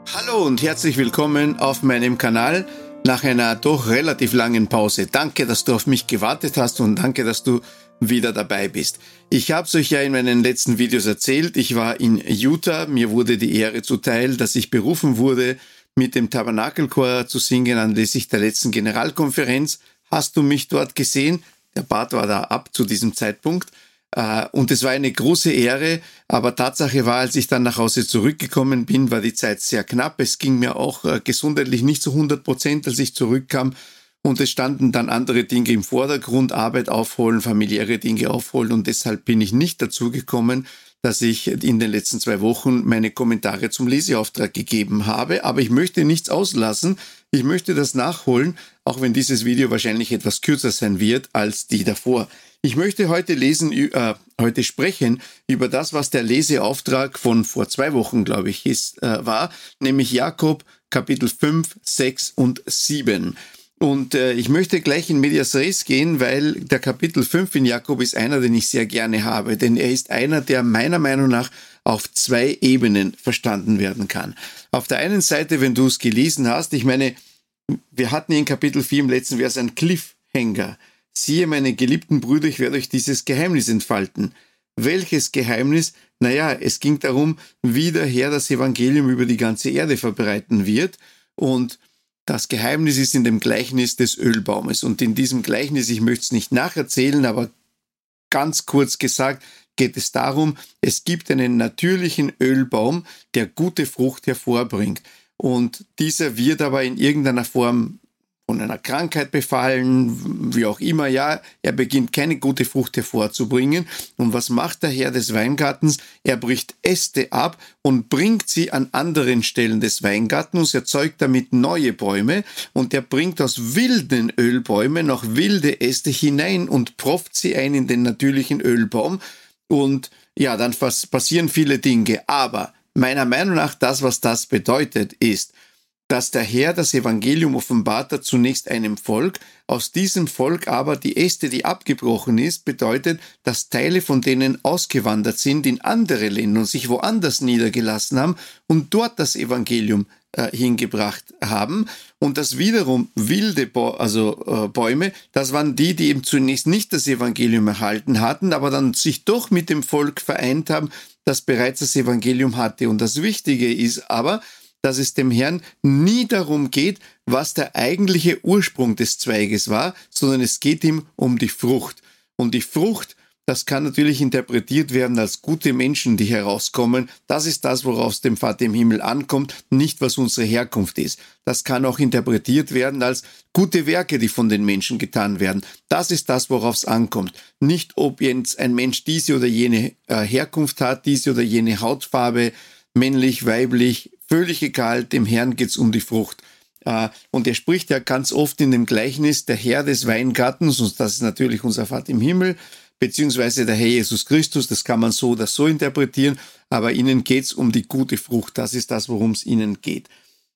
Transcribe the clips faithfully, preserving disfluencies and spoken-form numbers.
Hallo und herzlich willkommen auf meinem Kanal nach einer doch relativ langen Pause. Danke, dass du auf mich gewartet hast und danke, dass du wieder dabei bist. Ich habe es euch ja in meinen letzten Videos erzählt. Ich war in Utah. Mir wurde die Ehre zuteil, dass ich berufen wurde, mit dem Tabernakelchor zu singen anlässlich der letzten Generalkonferenz. Hast du mich dort gesehen? Der Bart war da ab zu diesem Zeitpunkt. Und es war eine große Ehre, aber Tatsache war, als ich dann nach Hause zurückgekommen bin, war die Zeit sehr knapp. Es ging mir auch gesundheitlich nicht zu hundert Prozent, als ich zurückkam. Und es standen dann andere Dinge im Vordergrund, Arbeit aufholen, familiäre Dinge aufholen. Und deshalb bin ich nicht dazu gekommen, dass ich in den letzten zwei Wochen meine Kommentare zum Leseauftrag gegeben habe. Aber ich möchte nichts auslassen. Ich möchte das nachholen, auch wenn dieses Video wahrscheinlich etwas kürzer sein wird als die davor. Ich möchte heute lesen, äh, heute sprechen über das, was der Leseauftrag von vor zwei Wochen, glaube ich, ist, äh, war, nämlich Jakob Kapitel fünf, sechs und sieben. Und äh, ich möchte gleich in Medias Res gehen, weil der Kapitel fünf in Jakob ist einer, den ich sehr gerne habe, denn er ist einer, der meiner Meinung nach auf zwei Ebenen verstanden werden kann. Auf der einen Seite, wenn du es gelesen hast, ich meine, wir hatten in Kapitel vier im letzten Vers einen Cliffhanger. Siehe, meine geliebten Brüder, ich werde euch dieses Geheimnis entfalten. Welches Geheimnis? Naja, es ging darum, wie der Herr das Evangelium über die ganze Erde verbreiten wird. Und das Geheimnis ist in dem Gleichnis des Ölbaumes. Und in diesem Gleichnis, ich möchte es nicht nacherzählen, aber ganz kurz gesagt, geht es darum, es gibt einen natürlichen Ölbaum, der gute Frucht hervorbringt. Und dieser wird aber in irgendeiner Form von einer Krankheit befallen, wie auch immer, ja, er beginnt keine gute Frucht hervorzubringen. Und was macht der Herr des Weingartens? Er bricht Äste ab und bringt sie an anderen Stellen des Weingartens, erzeugt damit neue Bäume und er bringt aus wilden Ölbäumen noch wilde Äste hinein und propft sie ein in den natürlichen Ölbaum. Und ja, dann passieren viele Dinge. Aber meiner Meinung nach, das, was das bedeutet, ist, dass der Herr das Evangelium offenbart hat zunächst einem Volk, aus diesem Volk aber die Äste, die abgebrochen ist, bedeutet, dass Teile von denen ausgewandert sind in andere Länder und sich woanders niedergelassen haben und dort das Evangelium äh, hingebracht haben. Und das wiederum wilde Bo- also, äh, Bäume, das waren die, die eben zunächst nicht das Evangelium erhalten hatten, aber dann sich doch mit dem Volk vereint haben, das bereits das Evangelium hatte. Und das Wichtige ist aber, dass es dem Herrn nie darum geht, was der eigentliche Ursprung des Zweiges war, sondern es geht ihm um die Frucht. Und die Frucht, das kann natürlich interpretiert werden als gute Menschen, die herauskommen. Das ist das, worauf es dem Vater im Himmel ankommt, nicht was unsere Herkunft ist. Das kann auch interpretiert werden als gute Werke, die von den Menschen getan werden. Das ist das, worauf es ankommt. Nicht, ob jetzt ein Mensch diese oder jene äh, Herkunft hat, diese oder jene Hautfarbe, männlich, weiblich, völlig egal, dem Herrn geht's um die Frucht. Und er spricht ja ganz oft in dem Gleichnis, der Herr des Weingartens, und das ist natürlich unser Vater im Himmel, beziehungsweise der Herr Jesus Christus, das kann man so oder so interpretieren, aber ihnen geht's um die gute Frucht, das ist das, worum es ihnen geht.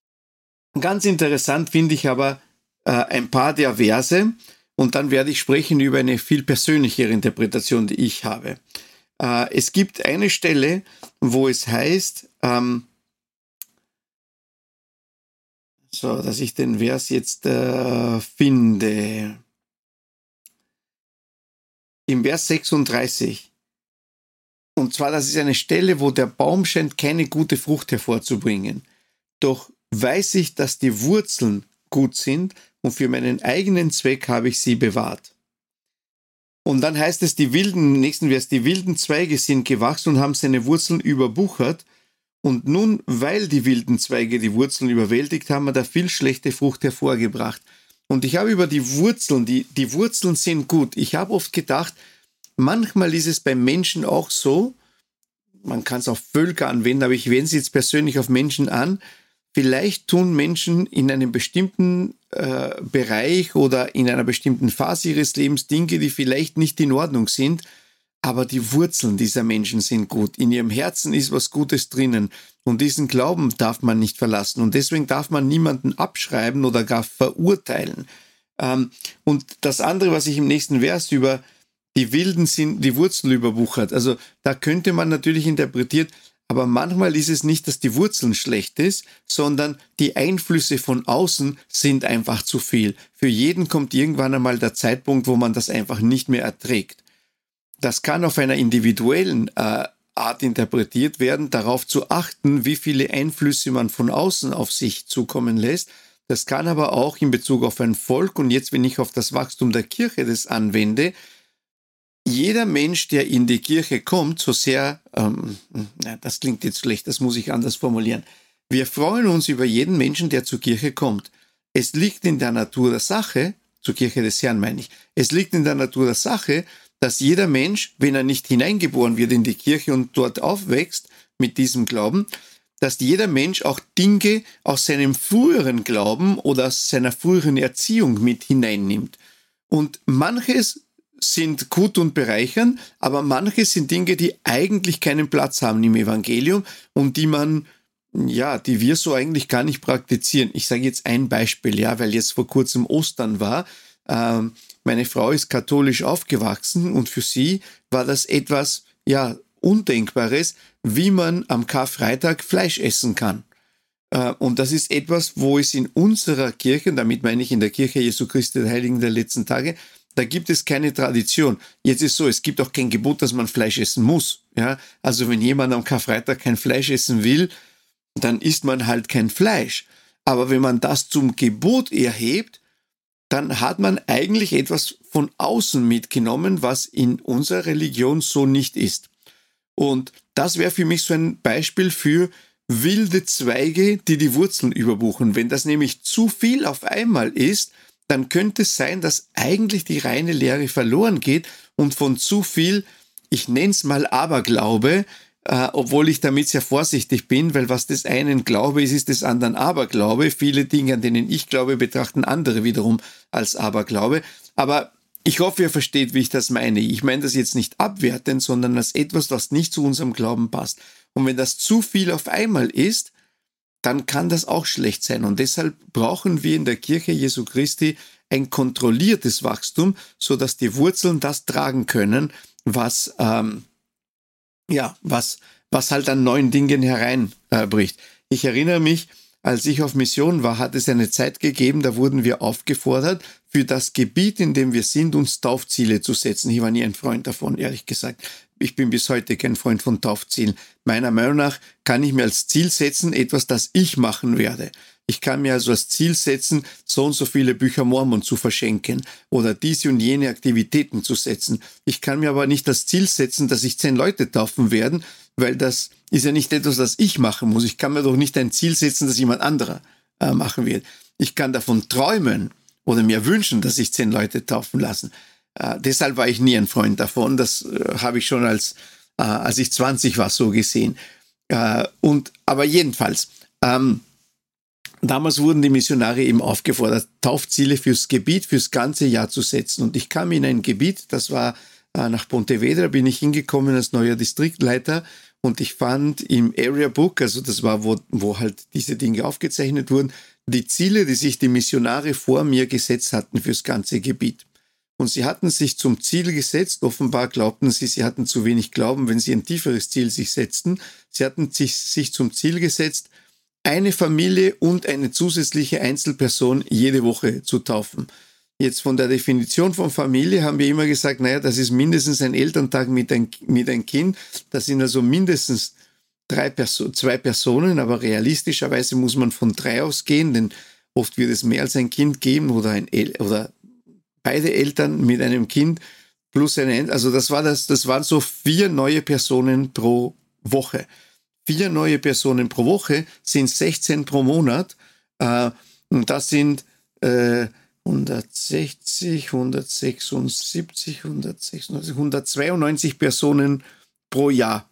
Ganz interessant finde ich aber äh, ein paar der Verse, und dann werde ich sprechen über eine viel persönlichere Interpretation, die ich habe. Äh, es gibt eine Stelle, wo es heißt, ähm, so, dass ich den Vers jetzt äh, finde. Im Vers sechsunddreißig. Und zwar, das ist eine Stelle, wo der Baum scheint keine gute Frucht hervorzubringen. Doch weiß ich, dass die Wurzeln gut sind und für meinen eigenen Zweck habe ich sie bewahrt. Und dann heißt es, die wilden, im nächsten Vers, die wilden Zweige sind gewachsen und haben seine Wurzeln überwuchert. Und nun, weil die wilden Zweige die Wurzeln überwältigt haben, hat er viel schlechte Frucht hervorgebracht. Und ich habe über die Wurzeln, die, die Wurzeln sind gut. Ich habe oft gedacht, manchmal ist es beim Menschen auch so, man kann es auf Völker anwenden, aber ich wende es jetzt persönlich auf Menschen an, vielleicht tun Menschen in einem bestimmten äh, Bereich oder in einer bestimmten Phase ihres Lebens Dinge, die vielleicht nicht in Ordnung sind, aber die Wurzeln dieser Menschen sind gut. In ihrem Herzen ist was Gutes drinnen. Und diesen Glauben darf man nicht verlassen. Und deswegen darf man niemanden abschreiben oder gar verurteilen. Ähm, und das andere, was ich im nächsten Vers über die Wilden sind, die Wurzeln überwuchert. Also da könnte man natürlich interpretieren, Aber manchmal ist es nicht, dass die Wurzeln schlecht ist, sondern die Einflüsse von außen sind einfach zu viel. Für jeden kommt irgendwann einmal der Zeitpunkt, wo man das einfach nicht mehr erträgt. Das kann auf einer individuellen äh, Art interpretiert werden, darauf zu achten, wie viele Einflüsse man von außen auf sich zukommen lässt. Das kann aber auch in Bezug auf ein Volk, und jetzt, wenn ich auf das Wachstum der Kirche das anwende, jeder Mensch, der in die Kirche kommt, so sehr, ähm, das klingt jetzt schlecht, das muss ich anders formulieren. Wir freuen uns über jeden Menschen, der zur Kirche kommt. Es liegt in der Natur der Sache, zur Kirche des Herrn meine ich, es liegt in der Natur der Sache, dass jeder Mensch, wenn er nicht hineingeboren wird in die Kirche und dort aufwächst mit diesem Glauben, dass jeder Mensch auch Dinge aus seinem früheren Glauben oder aus seiner früheren Erziehung mit hineinnimmt. Und manches sind gut und bereichern, aber manche sind Dinge, die eigentlich keinen Platz haben im Evangelium und die man, ja, die wir so eigentlich gar nicht praktizieren. Ich sage jetzt ein Beispiel, ja, weil jetzt vor kurzem Ostern war. Ähm, meine Frau ist katholisch aufgewachsen und für sie war das etwas, ja, Undenkbares, wie man am Karfreitag Fleisch essen kann. Äh, und das ist etwas, wo es in unserer Kirche, und damit meine ich in der Kirche Jesu Christi der Heiligen der letzten Tage, da gibt es keine Tradition. Jetzt ist so, es gibt auch kein Gebot, dass man Fleisch essen muss. Ja? Also wenn jemand am Karfreitag kein Fleisch essen will, dann isst man halt kein Fleisch. Aber wenn man das zum Gebot erhebt, dann hat man eigentlich etwas von außen mitgenommen, was in unserer Religion so nicht ist. Und das wäre für mich so ein Beispiel für wilde Zweige, die die Wurzeln überwuchern. Wenn das nämlich zu viel auf einmal ist, dann könnte es sein, dass eigentlich die reine Lehre verloren geht und von zu viel, ich nenne es mal Aberglaube, äh, obwohl ich damit sehr vorsichtig bin, weil was des einen Glaube ist, ist des anderen Aberglaube. Viele Dinge, an denen ich glaube, betrachten andere wiederum als Aberglaube. Aber ich hoffe, ihr versteht, wie ich das meine. Ich meine das jetzt nicht abwertend, sondern als etwas, was nicht zu unserem Glauben passt. Und wenn das zu viel auf einmal ist, dann kann das auch schlecht sein. Und deshalb brauchen wir in der Kirche Jesu Christi ein kontrolliertes Wachstum, sodass die Wurzeln das tragen können, was, ähm, ja, was, was halt an neuen Dingen hereinbricht. Äh, ich erinnere mich, als ich auf Mission war, hat es eine Zeit gegeben, da wurden wir aufgefordert, für das Gebiet, in dem wir sind, uns Taufziele zu setzen. Ich war nie ein Freund davon, ehrlich gesagt. Ich bin bis heute kein Freund von Taufzielen. Meiner Meinung nach kann ich mir als Ziel setzen, etwas, das ich machen werde. Ich kann mir also als Ziel setzen, so und so viele Bücher Mormon zu verschenken oder diese und jene Aktivitäten zu setzen. Ich kann mir aber nicht das Ziel setzen, dass ich zehn Leute taufen werde, weil das ist ja nicht etwas, das ich machen muss. Ich kann mir doch nicht ein Ziel setzen, das jemand anderer äh, machen wird. Ich kann davon träumen oder mir wünschen, dass sich zehn Leute taufen lassen. Äh, deshalb war ich nie ein Freund davon. Das äh, habe ich schon als, äh, als ich zwanzig war so gesehen. Äh, und, aber jedenfalls, ähm, damals wurden die Missionare eben aufgefordert, Taufziele fürs Gebiet, fürs ganze Jahr zu setzen. Und ich kam in ein Gebiet, das war äh, nach Pontevedra, bin ich hingekommen als neuer Distriktleiter. Und ich fand im Area Book, also das war, wo, wo halt diese Dinge aufgezeichnet wurden, die Ziele, die sich die Missionare vor mir gesetzt hatten fürs ganze Gebiet. Und sie hatten sich zum Ziel gesetzt, offenbar glaubten sie, sie hatten zu wenig Glauben, wenn sie ein tieferes Ziel sich setzten. Sie hatten sich, sich zum Ziel gesetzt, eine Familie und eine zusätzliche Einzelperson jede Woche zu taufen. Jetzt von der Definition von Familie haben wir immer gesagt, naja, das ist mindestens ein Elterntag mit ein, mit ein Kind. Das sind also mindestens drei Perso- zwei Personen, aber realistischerweise muss man von drei ausgehen, denn oft wird es mehr als ein Kind geben oder ein El- oder beide Eltern mit einem Kind plus eine, also das war das, das waren so vier neue Personen pro Woche. Vier neue Personen pro Woche sind sechzehn pro Monat, äh, und das sind äh, hundertsechzig, hundertsechsundsiebzig, hundertsechsundneunzig, hundertzweiundneunzig Personen pro Jahr,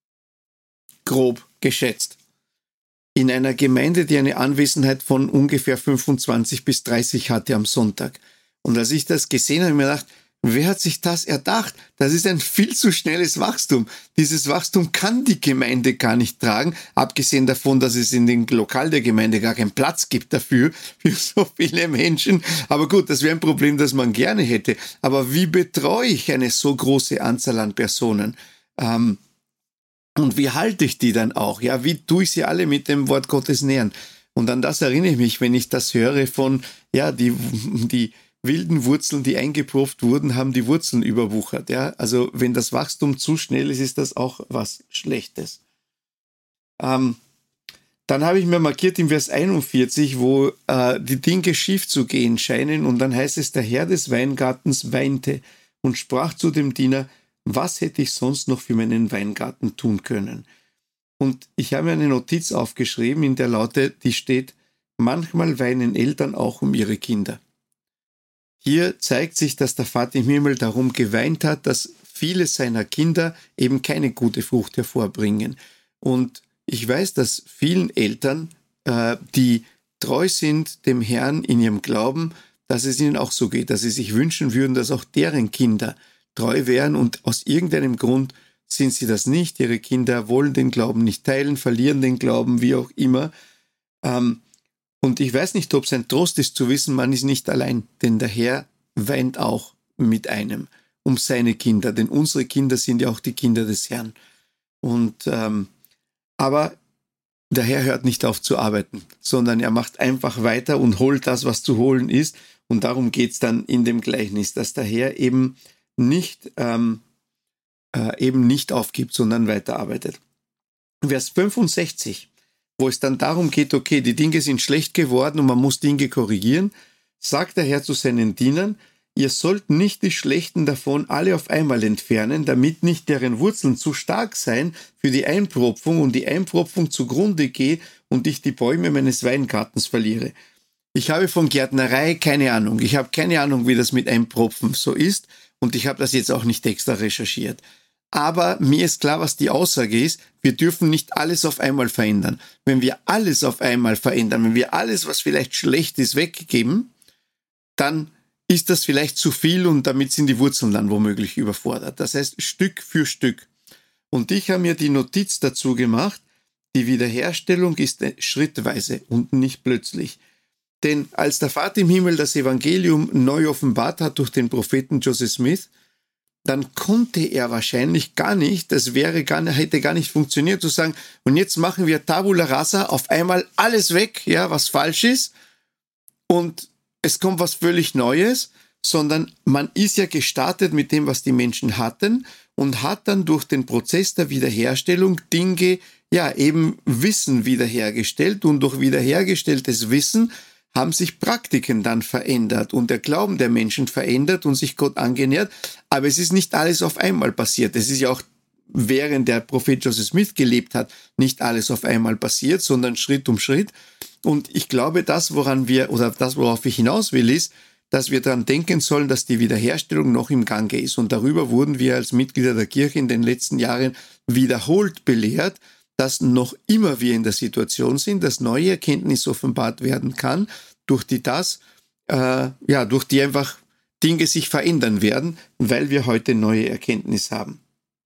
grob geschätzt. In einer Gemeinde, die eine Anwesenheit von ungefähr fünfundzwanzig bis dreißig hatte am Sonntag. Und als ich das gesehen habe, habe ich mir gedacht, wer hat sich das erdacht? Das ist ein viel zu schnelles Wachstum. Dieses Wachstum kann die Gemeinde gar nicht tragen, abgesehen davon, dass es in dem Lokal der Gemeinde gar keinen Platz gibt dafür, für so viele Menschen. Aber gut, das wäre ein Problem, das man gerne hätte. Aber wie betreue ich eine so große Anzahl an Personen? Ähm, Und wie halte ich die dann auch? Ja, wie tue ich sie alle mit dem Wort Gottes nähern? Und an das erinnere ich mich, wenn ich das höre von, ja, die, die wilden Wurzeln, die eingepropft wurden, haben die Wurzeln überwuchert. Ja, also wenn das Wachstum zu schnell ist, ist das auch was Schlechtes. Ähm, dann habe ich mir markiert im Vers einundvierzig, wo äh, die Dinge schief zu gehen scheinen. Und dann heißt es, der Herr des Weingartens weinte und sprach zu dem Diener, was hätte ich sonst noch für meinen Weingarten tun können? Und ich habe mir eine Notiz aufgeschrieben, in der lautet, die steht, manchmal weinen Eltern auch um ihre Kinder. Hier zeigt sich, dass der Vater im Himmel darum geweint hat, dass viele seiner Kinder eben keine gute Frucht hervorbringen. Und ich weiß, dass vielen Eltern, äh, die treu sind dem Herrn in ihrem Glauben, dass es ihnen auch so geht, dass sie sich wünschen würden, dass auch deren Kinder treu wären und aus irgendeinem Grund sind sie das nicht. Ihre Kinder wollen den Glauben nicht teilen, verlieren den Glauben, wie auch immer. Ähm, und ich weiß nicht, ob es ein Trost ist zu wissen, man ist nicht allein, denn der Herr weint auch mit einem um seine Kinder, denn unsere Kinder sind ja auch die Kinder des Herrn. Und ähm, aber der Herr hört nicht auf zu arbeiten, sondern er macht einfach weiter und holt das, was zu holen ist. Und darum geht es dann in dem Gleichnis, dass der Herr eben nicht ähm, äh, eben nicht aufgibt, sondern weiterarbeitet. Vers fünfundsechzig, wo es dann darum geht, okay, die Dinge sind schlecht geworden und man muss Dinge korrigieren, sagt der Herr zu seinen Dienern, ihr sollt nicht die Schlechten davon alle auf einmal entfernen, damit nicht deren Wurzeln zu stark sein für die Einpropfung und die Einpropfung zugrunde gehe und ich die Bäume meines Weingartens verliere. Ich habe von Gärtnerei keine Ahnung. Ich habe keine Ahnung, wie das mit Einpropfen so ist und ich habe das jetzt auch nicht extra recherchiert. Aber mir ist klar, was die Aussage ist. Wir dürfen nicht alles auf einmal verändern. Wenn wir alles auf einmal verändern, wenn wir alles, was vielleicht schlecht ist, weggeben, dann ist das vielleicht zu viel und damit sind die Wurzeln dann womöglich überfordert. Das heißt, Stück für Stück. Und ich habe mir die Notiz dazu gemacht, die Wiederherstellung ist schrittweise und nicht plötzlich. Denn als der Vater im Himmel das Evangelium neu offenbart hat durch den Propheten Joseph Smith, dann konnte er wahrscheinlich gar nicht, das wäre gar, hätte gar nicht funktioniert, zu sagen, und jetzt machen wir Tabula Rasa, auf einmal alles weg, ja, was falsch ist, und es kommt was völlig Neues, sondern man ist ja gestartet mit dem, was die Menschen hatten und hat dann durch den Prozess der Wiederherstellung Dinge, ja, eben Wissen wiederhergestellt und durch wiederhergestelltes Wissen haben sich Praktiken dann verändert und der Glauben der Menschen verändert und sich Gott angenähert. Aber es ist nicht alles auf einmal passiert. Es ist ja auch, während der Prophet Joseph Smith gelebt hat, nicht alles auf einmal passiert, sondern Schritt um Schritt. Und ich glaube, das, woran wir, oder das, worauf ich hinaus will, ist, dass wir daran denken sollen, dass die Wiederherstellung noch im Gange ist. Und darüber wurden wir als Mitglieder der Kirche in den letzten Jahren wiederholt belehrt, dass noch immer wir in der Situation sind, dass neue Erkenntnis offenbart werden kann, durch die das, äh, ja, durch die einfach Dinge sich verändern werden, weil wir heute neue Erkenntnis haben.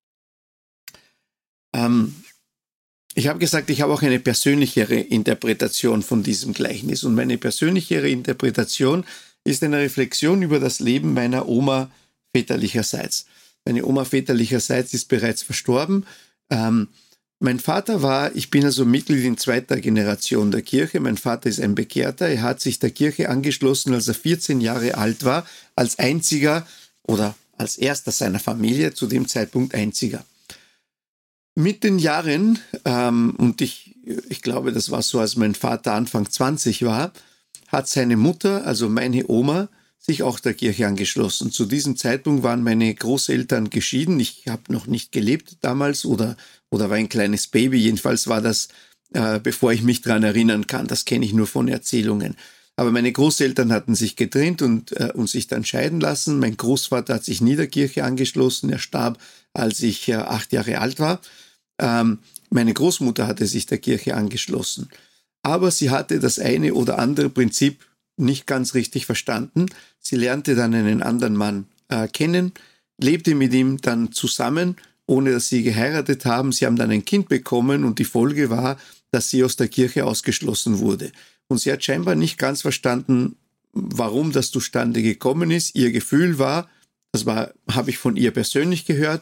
Ähm, ich habe gesagt, ich habe auch eine persönlichere Interpretation von diesem Gleichnis. Und meine persönlichere Interpretation ist eine Reflexion über das Leben meiner Oma väterlicherseits. Meine Oma väterlicherseits ist bereits verstorben. Ähm, Mein Vater war, ich bin also Mitglied in zweiter Generation der Kirche. Mein Vater ist ein Bekehrter. Er hat sich der Kirche angeschlossen, als er vierzehn Jahre alt war, als einziger oder als erster seiner Familie, zu dem Zeitpunkt einziger. Mit den Jahren, ähm, und ich, ich glaube, das war so, als mein Vater Anfang zwanzig war, hat seine Mutter, also meine Oma, sich auch der Kirche angeschlossen. Zu diesem Zeitpunkt waren meine Großeltern geschieden. Ich habe noch nicht gelebt damals oder, oder war ein kleines Baby. Jedenfalls war das, äh, bevor ich mich daran erinnern kann. Das kenne ich nur von Erzählungen. Aber meine Großeltern hatten sich getrennt und, äh, und sich dann scheiden lassen. Mein Großvater hat sich nie der Kirche angeschlossen. Er starb, als ich äh, acht Jahre alt war. Ähm, meine Großmutter hatte sich der Kirche angeschlossen. Aber sie hatte das eine oder andere Prinzip nicht ganz richtig verstanden. Sie lernte dann einen anderen Mann äh, kennen, lebte mit ihm dann zusammen, ohne dass sie geheiratet haben. Sie haben dann ein Kind bekommen und die Folge war, dass sie aus der Kirche ausgeschlossen wurde. Und sie hat scheinbar nicht ganz verstanden, warum das zustande gekommen ist. Ihr Gefühl war, das war, habe ich von ihr persönlich gehört,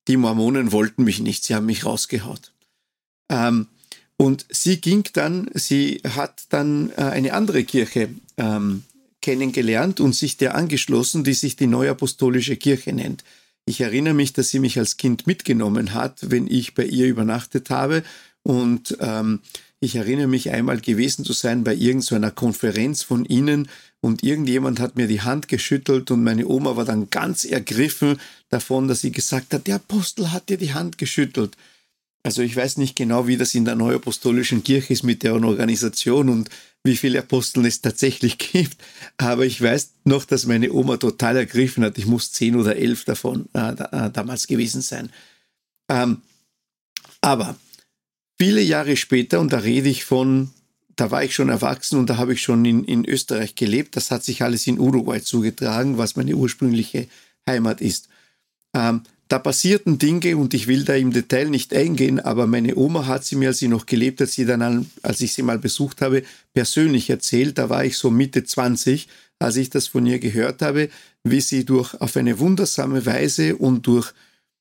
die Mormonen wollten mich nicht, sie haben mich rausgehaut. Ähm, und sie ging dann, sie hat dann äh, eine andere Kirche ähm, kennengelernt und sich der angeschlossen, die sich die Neuapostolische Kirche nennt. Ich erinnere mich, dass sie mich als Kind mitgenommen hat, wenn ich bei ihr übernachtet habe. Und ähm, ich erinnere mich einmal gewesen zu sein bei irgendeiner Konferenz von ihnen und irgendjemand hat mir die Hand geschüttelt und meine Oma war dann ganz ergriffen davon, dass sie gesagt hat, der Apostel hat dir die Hand geschüttelt. Also ich weiß nicht genau, wie das in der Neuapostolischen Kirche ist mit deren Organisation und wie viele Aposteln es tatsächlich gibt. Aber ich weiß noch, dass meine Oma total ergriffen hat. Ich muss zehn oder elf davon äh, da, äh, damals gewesen sein. Ähm, aber viele Jahre später, und da rede ich von, da war ich schon erwachsen und da habe ich schon in, in Österreich gelebt. Das hat sich alles in Uruguay zugetragen, was meine ursprüngliche Heimat ist. Ähm, Da passierten Dinge und ich will da im Detail nicht eingehen, aber meine Oma hat sie mir, als sie noch gelebt hat, sie dann, als ich sie mal besucht habe, persönlich erzählt. Da war ich so Mitte zwanzig, als ich das von ihr gehört habe, wie sie durch auf eine wundersame Weise und durch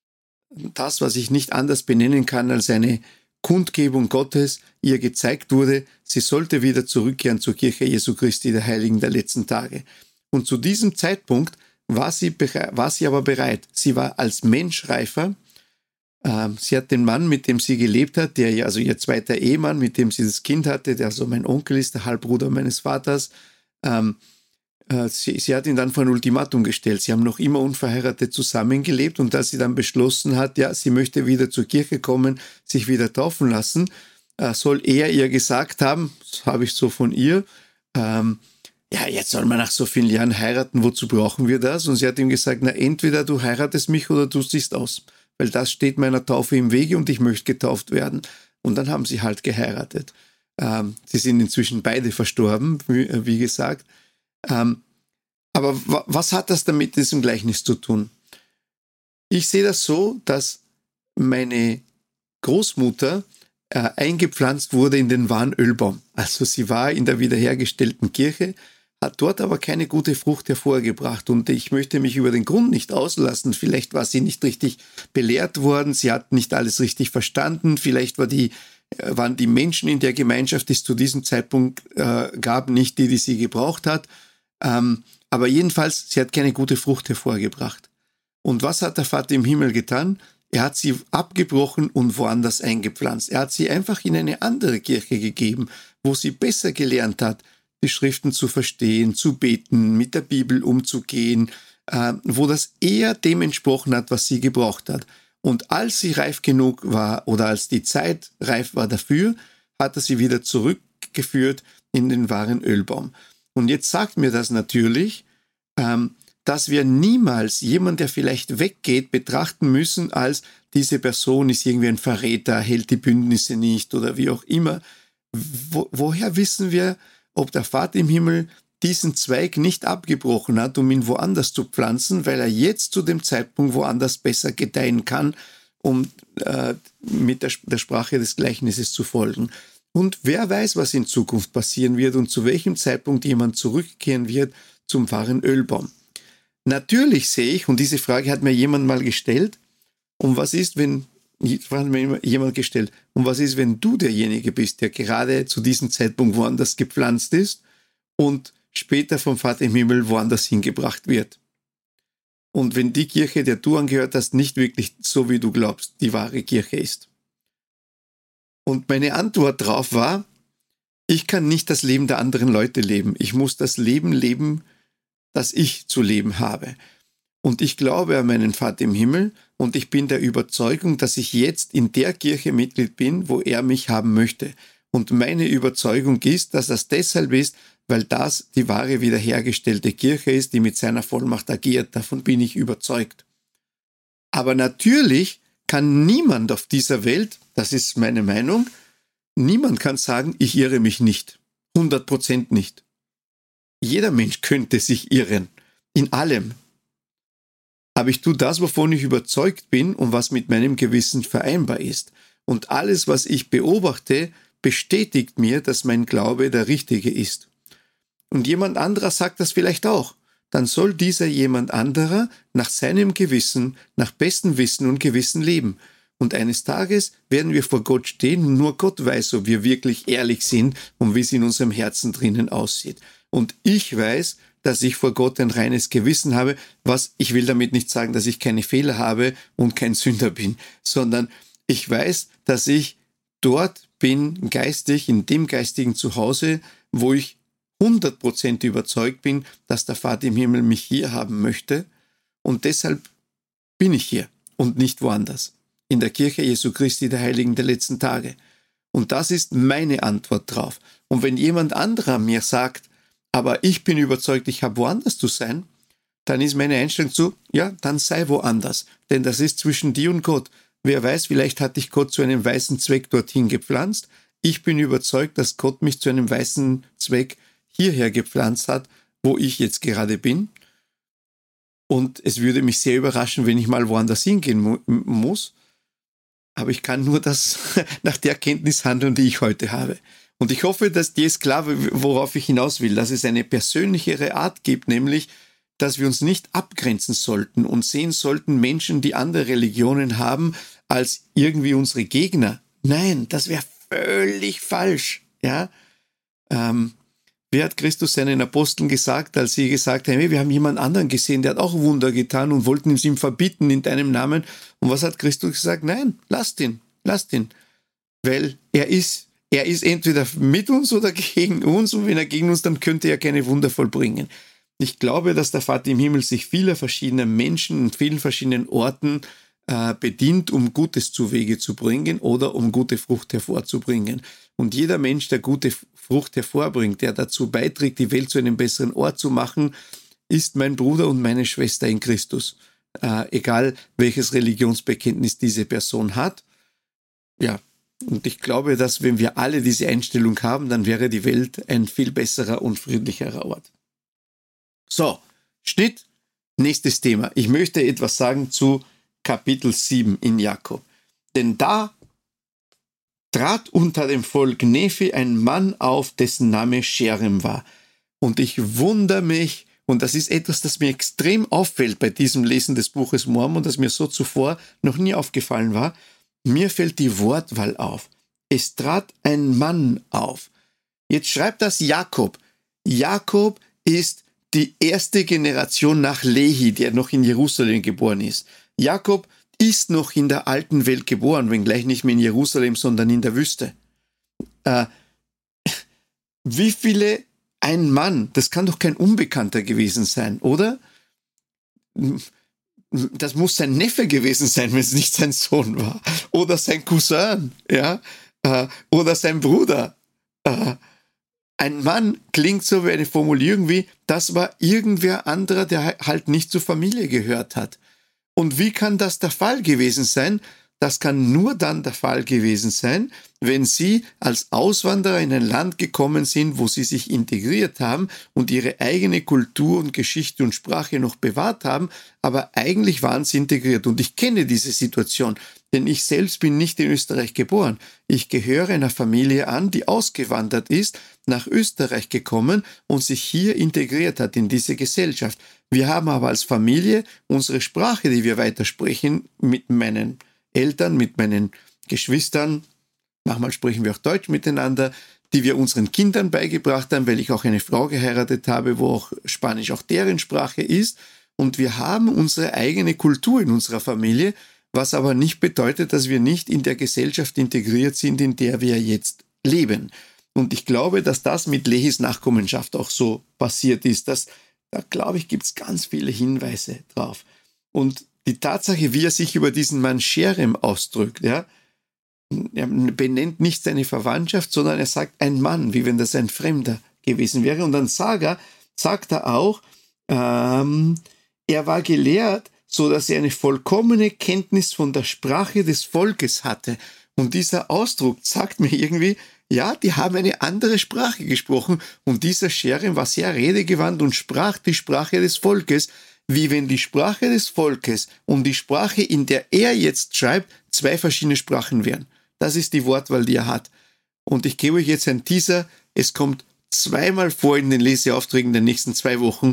das, was ich nicht anders benennen kann als eine Kundgebung Gottes, ihr gezeigt wurde, sie sollte wieder zurückkehren zur Kirche Jesu Christi, der Heiligen der letzten Tage. Und zu diesem Zeitpunkt war sie, war sie aber bereit. Sie war als Mensch reifer. Ähm, sie hat den Mann, mit dem sie gelebt hat, der ja, also ihr zweiter Ehemann, mit dem sie das Kind hatte, der so mein Onkel ist, der Halbbruder meines Vaters, ähm, äh, sie, sie hat ihn dann vor ein Ultimatum gestellt. Sie haben noch immer unverheiratet zusammengelebt und als sie dann beschlossen hat, ja, sie möchte wieder zur Kirche kommen, sich wieder taufen lassen, äh, soll er ihr gesagt haben, das habe ich so von ihr, ähm, ja, jetzt soll man nach so vielen Jahren heiraten, wozu brauchen wir das? Und sie hat ihm gesagt, na, entweder du heiratest mich oder du siehst aus, weil das steht meiner Taufe im Wege und ich möchte getauft werden. Und dann haben sie halt geheiratet. Ähm, sie sind inzwischen beide verstorben, wie, wie gesagt. Ähm, aber w- was hat das damit mit diesem Gleichnis zu tun? Ich sehe das so, dass meine Großmutter äh, eingepflanzt wurde in den wahren Ölbaum. Also sie war in der wiederhergestellten Kirche, hat dort aber keine gute Frucht hervorgebracht. Und ich möchte mich über den Grund nicht auslassen. Vielleicht war sie nicht richtig belehrt worden, sie hat nicht alles richtig verstanden, vielleicht war die, waren die Menschen in der Gemeinschaft, die es zu diesem Zeitpunkt äh, gab, nicht die, die sie gebraucht hat. Ähm, aber jedenfalls, sie hat keine gute Frucht hervorgebracht. Und was hat der Vater im Himmel getan? Er hat sie abgebrochen und woanders eingepflanzt. Er hat sie einfach in eine andere Kirche gegeben, wo sie besser gelernt hat, die Schriften zu verstehen, zu beten, mit der Bibel umzugehen, äh, wo das eher dem entsprochen hat, was sie gebraucht hat. Und als sie reif genug war oder als die Zeit reif war dafür, hat er sie wieder zurückgeführt in den wahren Ölbaum. Und jetzt sagt mir das natürlich, ähm, dass wir niemals jemanden, der vielleicht weggeht, betrachten müssen als diese Person ist irgendwie ein Verräter, hält die Bündnisse nicht oder wie auch immer. Wo, woher wissen wir, ob der Vater im Himmel diesen Zweig nicht abgebrochen hat, um ihn woanders zu pflanzen, weil er jetzt zu dem Zeitpunkt woanders besser gedeihen kann, um äh, mit der, der Sprache des Gleichnisses zu folgen. Und wer weiß, was in Zukunft passieren wird und zu welchem Zeitpunkt jemand zurückkehren wird zum wahren Ölbaum. Natürlich sehe ich, und diese Frage hat mir jemand mal gestellt, und was ist, wenn, hat mir jemand gestellt, und was ist, wenn du derjenige bist, der gerade zu diesem Zeitpunkt woanders gepflanzt ist und später vom Vater im Himmel woanders hingebracht wird? Und wenn die Kirche, der du angehört hast, nicht wirklich so wie du glaubst, die wahre Kirche ist. Und meine Antwort darauf war, ich kann nicht das Leben der anderen Leute leben. Ich muss das Leben leben, das ich zu leben habe. Und ich glaube an meinen Vater im Himmel und ich bin der Überzeugung, dass ich jetzt in der Kirche Mitglied bin, wo er mich haben möchte. Und meine Überzeugung ist, dass das deshalb ist, weil das die wahre wiederhergestellte Kirche ist, die mit seiner Vollmacht agiert. Davon bin ich überzeugt. Aber natürlich kann niemand auf dieser Welt, das ist meine Meinung, niemand kann sagen, ich irre mich nicht. hundert Prozent nicht. Jeder Mensch könnte sich irren. In allem. Aber ich tue das, wovon ich überzeugt bin und was mit meinem Gewissen vereinbar ist. Und alles, was ich beobachte, bestätigt mir, dass mein Glaube der richtige ist. Und jemand anderer sagt das vielleicht auch. dann soll dieser jemand anderer nach seinem Gewissen, nach bestem Wissen und Gewissen leben. Und eines Tages werden wir vor Gott stehen und nur Gott weiß, ob wir wirklich ehrlich sind und wie es in unserem Herzen drinnen aussieht. Und ich weiß, dass ich vor Gott ein reines Gewissen habe, was, ich will damit nicht sagen, dass ich keine Fehler habe und kein Sünder bin, sondern ich weiß, dass ich dort bin, geistig, in dem geistigen Zuhause, wo ich hundert Prozent überzeugt bin, dass der Vater im Himmel mich hier haben möchte. Und deshalb bin ich hier und nicht woanders. In der Kirche Jesu Christi, der Heiligen der letzten Tage. Und das ist meine Antwort drauf. Und wenn jemand anderer mir sagt, aber ich bin überzeugt, ich habe woanders zu sein, dann ist meine Einstellung zu, ja, dann sei woanders. Denn das ist zwischen dir und Gott. Wer weiß, vielleicht hat dich Gott zu einem weißen Zweck dorthin gepflanzt. Ich bin überzeugt, dass Gott mich zu einem weißen Zweck hierher gepflanzt hat, wo ich jetzt gerade bin. Und es würde mich sehr überraschen, wenn ich mal woanders hingehen mu- muss. Aber ich kann nur das nach der Kenntnis handeln, die ich heute habe. Und ich hoffe, dass dir ist klar, worauf ich hinaus will, dass es eine persönlichere Art gibt, nämlich, dass wir uns nicht abgrenzen sollten und sehen sollten Menschen, die andere Religionen haben, als irgendwie unsere Gegner. Nein, das wäre völlig falsch. Ja, ähm, Wie hat Christus seinen Aposteln gesagt, als sie gesagt haben, hey, wir haben jemand anderen gesehen, der hat auch Wunder getan und wollten es ihm verbieten in deinem Namen. Und was hat Christus gesagt? Nein, lasst ihn, lasst ihn. Weil er ist, er ist entweder mit uns oder gegen uns und wenn er gegen uns, dann könnte er keine Wunder vollbringen. Ich glaube, dass der Vater im Himmel sich vieler verschiedener Menschen in vielen verschiedenen Orten äh, bedient, um Gutes zu Wege zu bringen oder um gute Frucht hervorzubringen. Und jeder Mensch, der gute Frucht hervorbringt, der dazu beiträgt, die Welt zu einem besseren Ort zu machen, ist mein Bruder und meine Schwester in Christus. Äh, egal, welches Religionsbekenntnis diese Person hat. Ja, und ich glaube, dass wenn wir alle diese Einstellung haben, dann wäre die Welt ein viel besserer und friedlicherer Ort. So, Schnitt, nächstes Thema. Ich möchte etwas sagen zu Kapitel sieben in Jakob. Denn da trat unter dem Volk Nephi ein Mann auf, dessen Name Scherem war. Und ich wundere mich, und das ist etwas, das mir extrem auffällt bei diesem Lesen des Buches Mormon, das mir so zuvor noch nie aufgefallen war, mir fällt die Wortwahl auf. Es trat ein Mann auf. Jetzt schreibt das Jakob. Jakob ist die erste Generation nach Lehi, der noch in Jerusalem geboren ist. Jakob ist noch in der alten Welt geboren, wenngleich nicht mehr in Jerusalem, sondern in der Wüste. Äh, wie viele, ein Mann, das kann doch kein Unbekannter gewesen sein, oder? Das muss sein Neffe gewesen sein, wenn es nicht sein Sohn war. Oder sein Cousin, ja, äh, oder sein Bruder. Äh, Ein Mann klingt so wie eine Formulierung wie, das war irgendwer anderer, der halt nicht zur Familie gehört hat. Und wie kann das der Fall gewesen sein? Das kann nur dann der Fall gewesen sein, wenn sie als Auswanderer in ein Land gekommen sind, wo sie sich integriert haben und ihre eigene Kultur und Geschichte und Sprache noch bewahrt haben, aber eigentlich waren sie integriert. Und ich kenne diese Situation, denn ich selbst bin nicht in Österreich geboren. Ich gehöre einer Familie an, die ausgewandert ist, nach Österreich gekommen und sich hier integriert hat in diese Gesellschaft. Wir haben aber als Familie unsere Sprache, die wir weitersprechen, mit meinen Eltern, mit meinen Geschwistern, manchmal sprechen wir auch Deutsch miteinander, die wir unseren Kindern beigebracht haben, weil ich auch eine Frau geheiratet habe, wo auch Spanisch auch deren Sprache ist. Und wir haben unsere eigene Kultur in unserer Familie, was aber nicht bedeutet, dass wir nicht in der Gesellschaft integriert sind, in der wir jetzt leben. Und ich glaube, dass das mit Lehis Nachkommenschaft auch so passiert ist. Das, da glaube ich, gibt es ganz viele Hinweise drauf. Und die Tatsache, wie er sich über diesen Mann Scherem ausdrückt, ja, er benennt nicht seine Verwandtschaft, sondern er sagt ein Mann, wie wenn das ein Fremder gewesen wäre. Und dann sagt er, sagt er auch, ähm, er war gelehrt, so dass er eine vollkommene Kenntnis von der Sprache des Volkes hatte. Und dieser Ausdruck sagt mir irgendwie, ja, die haben eine andere Sprache gesprochen. Und dieser Scherem war sehr redegewandt und sprach die Sprache des Volkes, wie wenn die Sprache des Volkes und die Sprache, in der er jetzt schreibt, zwei verschiedene Sprachen wären. Das ist die Wortwahl, die er hat. Und ich gebe euch jetzt einen Teaser. Es kommt zweimal vor in den Leseaufträgen der nächsten zwei Wochen,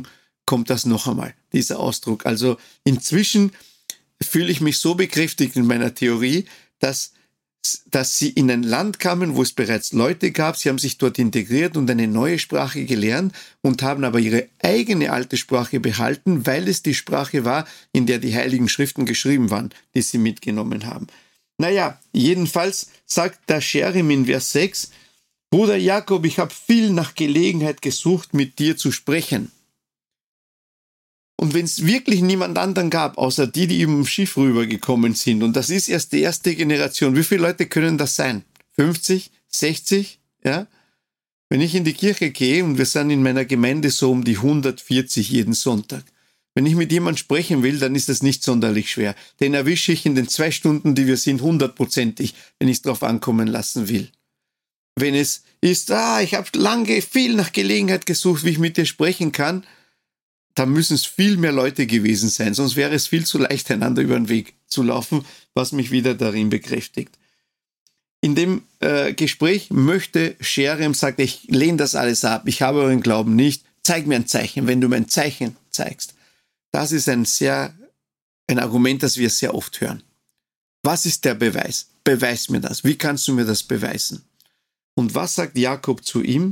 kommt das noch einmal, dieser Ausdruck. Also inzwischen fühle ich mich so bekräftigt in meiner Theorie, dass, dass sie in ein Land kamen, wo es bereits Leute gab, sie haben sich dort integriert und eine neue Sprache gelernt und haben aber ihre eigene alte Sprache behalten, weil es die Sprache war, in der die Heiligen Schriften geschrieben waren, die sie mitgenommen haben. Naja, jedenfalls sagt der Sherim in Vers sechs, Bruder Jakob, ich habe viel nach Gelegenheit gesucht, mit dir zu sprechen. Und wenn es wirklich niemand anderen gab, außer die, die im Schiff rübergekommen sind, und das ist erst die erste Generation, wie viele Leute können das sein? fünfzig, sechzig? Ja? Wenn ich in die Kirche gehe, und wir sind in meiner Gemeinde so um die hundertvierzig jeden Sonntag, wenn ich mit jemandem sprechen will, dann ist das nicht sonderlich schwer. Den erwische ich in den zwei Stunden, die wir sind, hundertprozentig, wenn ich es drauf ankommen lassen will. Wenn es ist, ah, ich habe lange viel nach Gelegenheit gesucht, wie ich mit dir sprechen kann, da müssen es viel mehr Leute gewesen sein, sonst wäre es viel zu leicht, einander über den Weg zu laufen, was mich wieder darin bekräftigt. In dem äh, Gespräch möchte Sherim, sagt, ich lehne das alles ab, ich habe euren Glauben nicht, zeig mir ein Zeichen, wenn du mir ein Zeichen zeigst. Das ist ein sehr, ein Argument, das wir sehr oft hören. Was ist der Beweis? Beweis mir das. Wie kannst du mir das beweisen? Und was sagt Jakob zu ihm?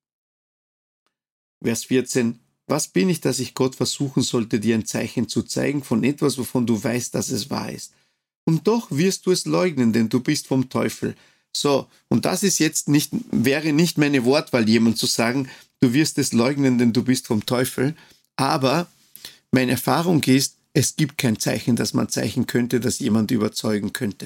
Vers vierzehn. Was bin ich, dass ich Gott versuchen sollte, dir ein Zeichen zu zeigen von etwas, wovon du weißt, dass es wahr ist? Und doch wirst du es leugnen, denn du bist vom Teufel. So, und das ist jetzt nicht, wäre nicht meine Wortwahl, jemand zu sagen, du wirst es leugnen, denn du bist vom Teufel. Aber meine Erfahrung ist, es gibt kein Zeichen, das man zeichnen könnte, das jemand überzeugen könnte.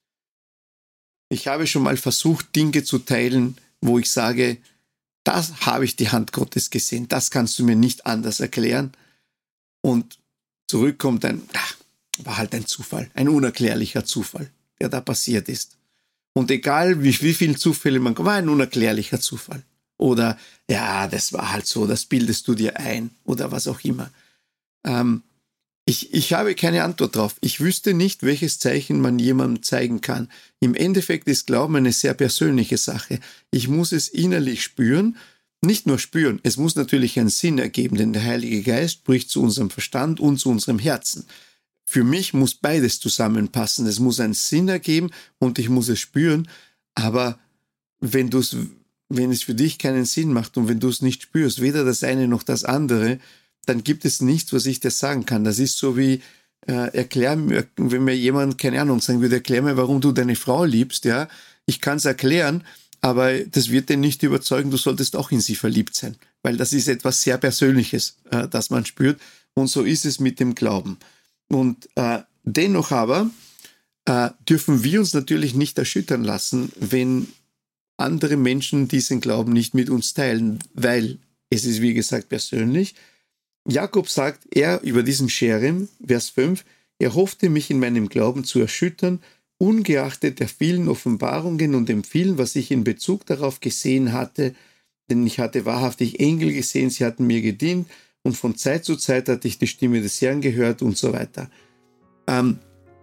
Ich habe schon mal versucht, Dinge zu teilen, wo ich sage, das habe ich die Hand Gottes gesehen, das kannst du mir nicht anders erklären. Und zurückkommt ein, ach, war halt ein Zufall, ein unerklärlicher Zufall, der da passiert ist. Und egal wie, wie viele Zufälle man, war ein unerklärlicher Zufall. Oder, ja, das war halt so, das bildest du dir ein oder was auch immer. Ähm, ich, ich habe keine Antwort drauf. Ich wüsste nicht, welches Zeichen man jemandem zeigen kann. Im Endeffekt ist Glauben eine sehr persönliche Sache. Ich muss es innerlich spüren, nicht nur spüren, es muss natürlich einen Sinn ergeben, denn der Heilige Geist spricht zu unserem Verstand und zu unserem Herzen. Für mich muss beides zusammenpassen. Es muss einen Sinn ergeben und ich muss es spüren, aber wenn du es, wenn es für dich keinen Sinn macht und wenn du es nicht spürst, weder das eine noch das andere, dann gibt es nichts, was ich dir sagen kann. Das ist so wie, äh, erklär mir, wenn mir jemand, keine Ahnung, sagen würde, erklär mir, warum du deine Frau liebst, ja. Ich kann es erklären, aber das wird den nicht überzeugen, du solltest auch in sie verliebt sein. Weil das ist etwas sehr Persönliches, äh, das man spürt. Und so ist es mit dem Glauben. Und äh, dennoch aber äh, dürfen wir uns natürlich nicht erschüttern lassen, wenn andere Menschen diesen Glauben nicht mit uns teilen, weil es ist, wie gesagt, persönlich. Jakob sagt, er über diesen Sherim, Vers fünf, er hoffte mich in meinem Glauben zu erschüttern, ungeachtet der vielen Offenbarungen und dem vielen, was ich in Bezug darauf gesehen hatte, denn ich hatte wahrhaftig Engel gesehen, sie hatten mir gedient und von Zeit zu Zeit hatte ich die Stimme des Herrn gehört und so weiter. Ähm,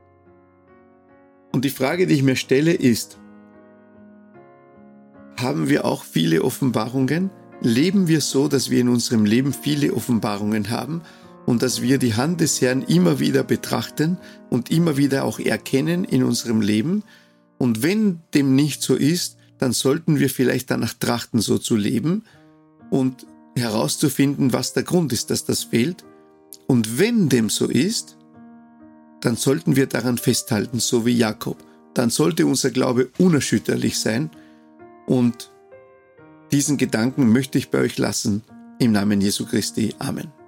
und die Frage, die ich mir stelle, ist, haben wir auch viele Offenbarungen? Leben wir so, dass wir in unserem Leben viele Offenbarungen haben und dass wir die Hand des Herrn immer wieder betrachten und immer wieder auch erkennen in unserem Leben? Und wenn dem nicht so ist, dann sollten wir vielleicht danach trachten, so zu leben und herauszufinden, was der Grund ist, dass das fehlt. Und wenn dem so ist, dann sollten wir daran festhalten, so wie Jakob. Dann sollte unser Glaube unerschütterlich sein. Und diesen Gedanken möchte ich bei euch lassen. Im Namen Jesu Christi. Amen.